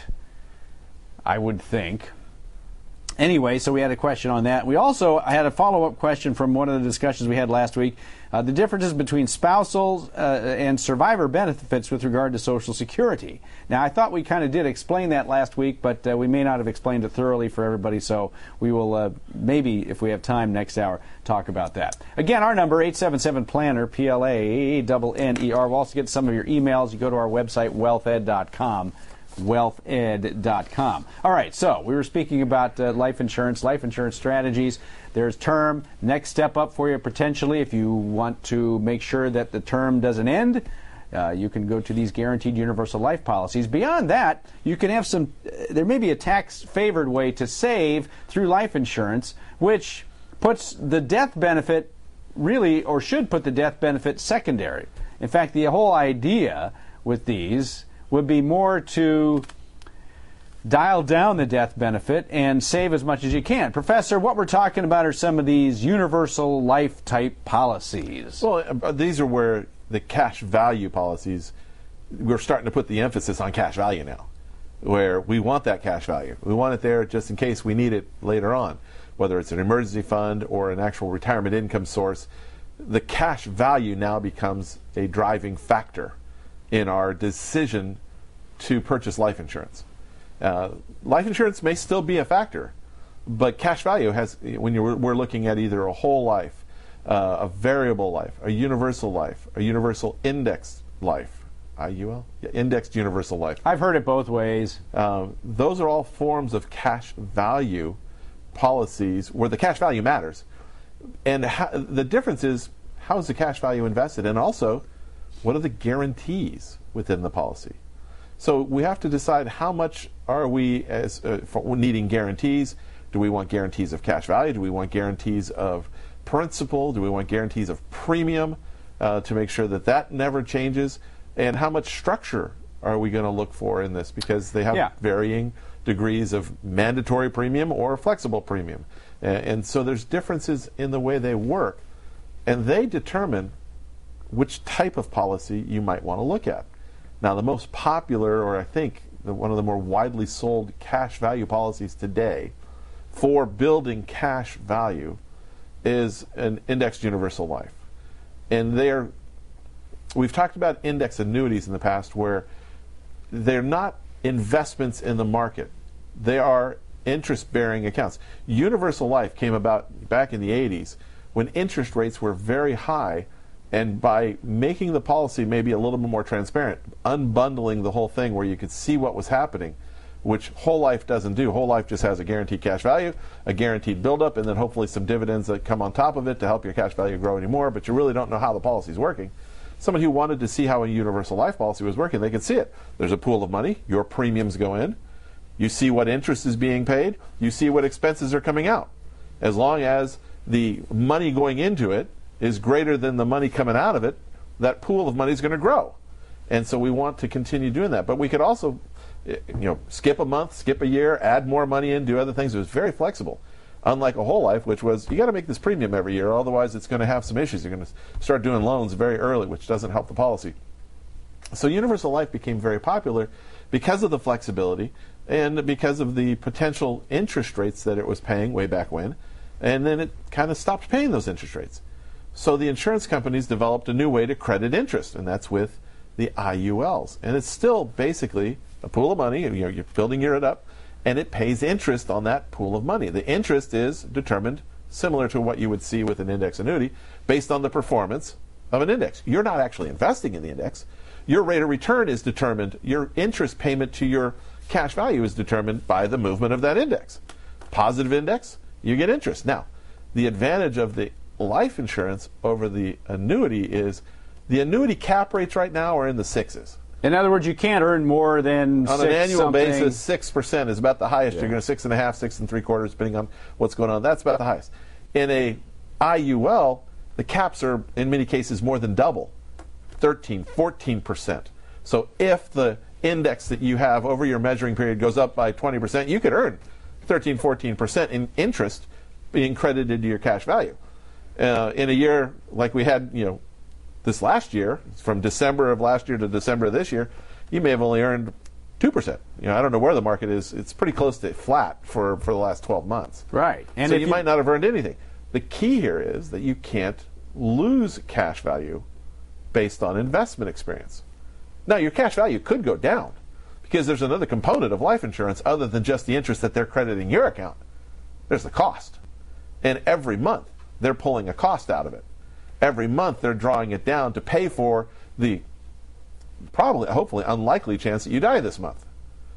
I would think. Anyway, so we had a question on that. We also had a follow-up question from one of the discussions we had last week. Uh, the differences between spousal uh, and survivor benefits with regard to Social Security. Now, I thought we kind of did explain that last week, but uh, we may not have explained it thoroughly for everybody, so we will uh, maybe, if we have time next hour, talk about that. Again, our number, eight seven seven planner, P L A N N E R. We'll also get some of your emails. You go to our website, wealth ed dot com. wealth ed dot com. All right, so we were speaking about uh, life insurance, life insurance strategies. There's term. Next step up for you potentially if you want to make sure that the term doesn't end. Uh, you can go to these guaranteed universal life policies. Beyond that, you can have some, uh, there may be a tax-favored way to save through life insurance, which puts the death benefit really, or should put the death benefit secondary. In fact, the whole idea with these would be more to dial down the death benefit and save as much as you can. Professor, what we're talking about are some of these universal life type policies. Well, uh, these are where the cash value policies, we're starting to put the emphasis on cash value now, where we want that cash value. We want it there just in case we need it later on, whether it's an emergency fund or an actual retirement income source. the cash value now becomes a driving factor in our decision to purchase life insurance. Uh, life insurance may still be a factor, but cash value has, when you're, we're looking at either a whole life, uh, a variable life, a universal life, a universal indexed life, I U L? Yeah, indexed universal life. I've heard it both ways. Uh, those are all forms of cash value policies where the cash value matters. And how, the difference is, how is the cash value invested? And also, what are the guarantees within the policy? So we have to decide how much are we as uh, for needing guarantees. Do we want guarantees of cash value? Do we want guarantees of principal? Do we want guarantees of premium uh, to make sure that that never changes? And how much structure are we going to look for in this? Because they have yeah. varying degrees of mandatory premium or flexible premium. And, and so there's differences in the way they work. And they determine which type of policy you might want to look at. Now, the most popular, or I think the, one of the more widely sold cash value policies today for building cash value is an indexed universal life. And they're, we've talked about index annuities in the past where they're not investments in the market. They are interest-bearing accounts. Universal life came about back in the eighties when interest rates were very high, and by making the policy maybe a little bit more transparent, unbundling the whole thing where you could see what was happening, which whole life doesn't do. Whole life just has a guaranteed cash value, a guaranteed buildup, and then hopefully some dividends that come on top of it to help your cash value grow anymore, but you really don't know how the policy is working. Somebody who wanted to see how a universal life policy was working, they could see it. There's a pool of money, your premiums go in, you see what interest is being paid, you see what expenses are coming out. As long as the money going into it is greater than the money coming out of it, that pool of money is going to grow. And so we want to continue doing that. But we could also, you know, skip a month, skip a year, add more money in, do other things. It was very flexible. Unlike a whole life, which was, you got to make this premium every year, otherwise it's going to have some issues. You're going to start doing loans very early, which doesn't help the policy. So universal life became very popular because of the flexibility and because of the potential interest rates that it was paying way back when. And then it kind of stopped paying those interest rates. So the insurance companies developed a new way to credit interest, and that's with the I U Ls. And it's still basically a pool of money, you know, you're building it up, and it pays interest on that pool of money. The interest is determined similar to what you would see with an index annuity based on the performance of an index. You're not actually investing in the index. Your rate of return is determined, your interest payment to your cash value is determined by the movement of that index. Positive index, you get interest. Now, the advantage of the life insurance over the annuity is the annuity cap rates right now are in the sixes. In other words, you can't earn more than on six an annual something. basis. Six percent is about the highest. Yeah. You're going to six and a half, six and three quarters, depending on what's going on. That's about the highest. In a I U L, the caps are in many cases more than double, thirteen, fourteen percent. So if the index that you have over your measuring period goes up by twenty percent, you could earn thirteen, fourteen percent in interest being credited to your cash value. Uh, in a year like we had, you know, this last year, from December of last year to December of this year, you may have only earned two percent. You know, I don't know where the market is. It's pretty close to flat for, for the last twelve months. Right. And so you, you might not have earned anything. The key here is that you can't lose cash value based on investment experience. Now, your cash value could go down because there's another component of life insurance other than just the interest that they're crediting your account. There's the cost. And every month, they're pulling a cost out of it. Every month, they're drawing it down to pay for the probably, hopefully, unlikely chance that you die this month,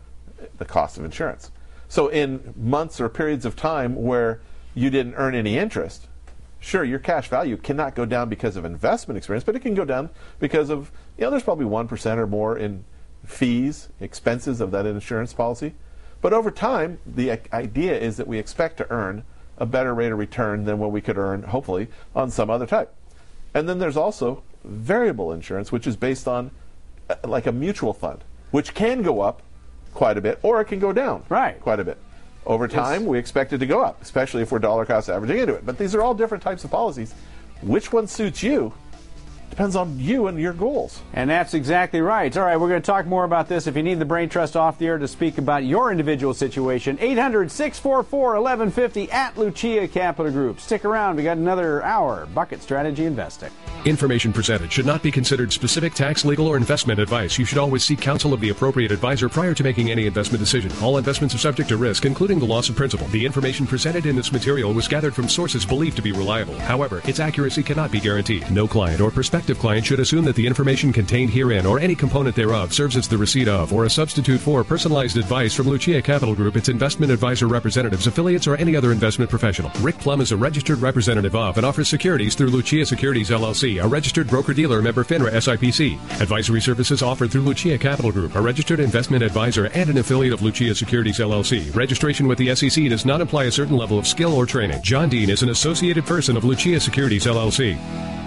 the cost of insurance. So in months or periods of time where you didn't earn any interest, sure, your cash value cannot go down because of investment experience, but it can go down because of, you know, there's probably one percent or more in fees, expenses of that insurance policy. But over time, the idea is that we expect to earn a better rate of return than what we could earn, hopefully, on some other type. And then there's also variable insurance, which is based on uh, like a mutual fund, which can go up quite a bit, or it can go down right. quite a bit. Over time, yes. we expect it to go up, especially if we're dollar cost averaging into it. But these are all different types of policies. Which one suits you depends on you and your goals. And that's exactly right. All right, we're going to talk more about this. If you need the Brain Trust off the air to speak about your individual situation, eight hundred, six four four, eleven fifty at Lucia Capital Group. Stick around. We got another hour. Bucket Strategy Investing. Information presented should not be considered specific tax, legal, or investment advice. You should always seek counsel of the appropriate advisor prior to making any investment decision. All investments are subject to risk, including the loss of principal. The information presented in this material was gathered from sources believed to be reliable. However, its accuracy cannot be guaranteed. No client or prospective client should assume that the information contained herein or any component thereof serves as the receipt of or a substitute for personalized advice from Lucia Capital Group, its investment advisor representatives, affiliates, or any other investment professional. Rick Plum is a registered representative of and offers securities through Lucia Securities L L C, a registered broker-dealer member FINRA S I P C. Advisory services offered through Lucia Capital Group, a registered investment advisor and an affiliate of Lucia Securities L L C. Registration with the S E C does not imply a certain level of skill or training. John Dean is an associated person of Lucia Securities L L C.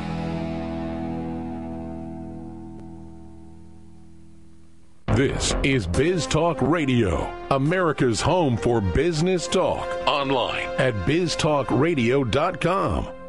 This is Biz Talk Radio, America's home for business talk. Online at biz talk radio dot com.